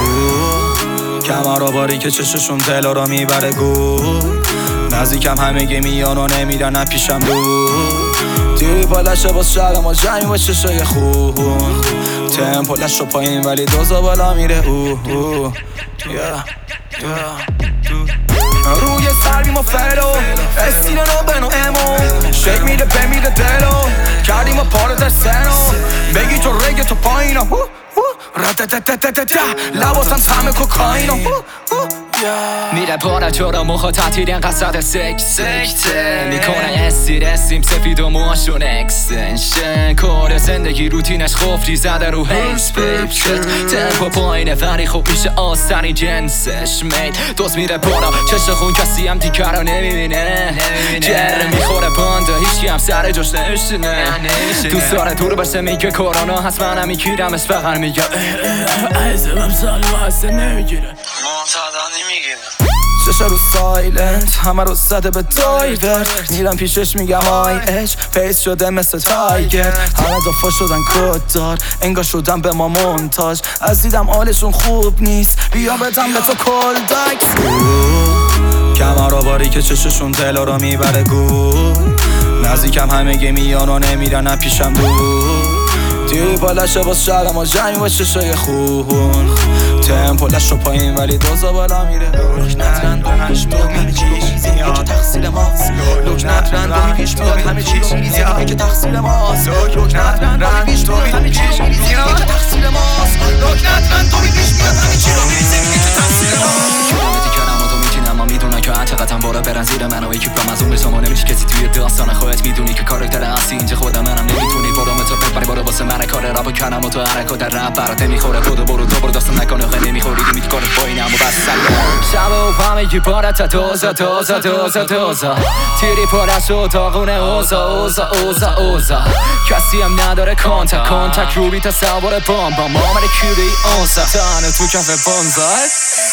کمر و باری که چششون دلا رو میبره گور نزدیکم همه میان و نمیرن پیشم دور دیوی بالشه باز شب ما جنگ با چشای خون تمپولش رو پایین ولی دوزا بالا میره روی سر بیمو فلو استیل رو بنو امو شک میده بمیده دلو کردیم و پاره در سنو بگی تو رگ تو پایینو لباسم سهم کوکائینو میره بارا جورا مخا تعطیل قصد سکته میکنه استیم سفید و موهاشون اکستنشن کار زندگی روتینش خفری زده رو هیس بیب شد تمپو پایینه ولی خب پیش آستانی جنسش مید دوست میره بارا چشم خون کسی هم دیگر رو نمیبینه جره میخوره بانده هیچی هم سر جاش نمیشنه دوست داره دور باشه میگه کرونا هست منم میگیرمش فقط میگه عزمم سال واسه نمیگیره معتادا نمیگیره چشا رو سایلنت همه رو زده به دایور میرم پیشش میگم آی اچ پیس شده مثل تایگر همه دفعه شدن کددار انگار شدن به ما منتاج از دیدم حالشون خوب نیست بیا بدم به تو کلدکس کمر و باری که چششون دلا رو میبره گور نزدیکم همه میان و نمیرن پیشم دور دیوی بالشه باز شب ما جنگ با چشای خون تمپولش رو پایین ولی دوزا بالا میره لکنت رندومی پیش میاد همه چی میریزه که تقصیر ماست لکنت رندومی پیش میاد همه چی میریزه که تقصیر ماست لکنت رندومی پیش میاد همه چی میریزه که تقصیر ماست لکنت رندومی پیش میاد همه چی میریزه که تقصیر ماست میدونن که چقدر بارا برن زیر من و اکیپم از اون بشم و نمیشه کسی توی داستان خودت میدونی که کاراکتر اصلی اینجا خودم منم نمیتونی برو متو ببری برو واسه من کار راب کنم و تو حرکات رپ برات نمیخوره خودو برو تو برو داستان نکنه خیلی نمیخوری دیمیت کارت پایینم و بس سلام شب و همه کی بارت دوزا تیری پارش و داغونه اوزا کسی هم نداره کانتک رو بی تصور بام با مامر کیوری اونسا تانه تو کف بانزای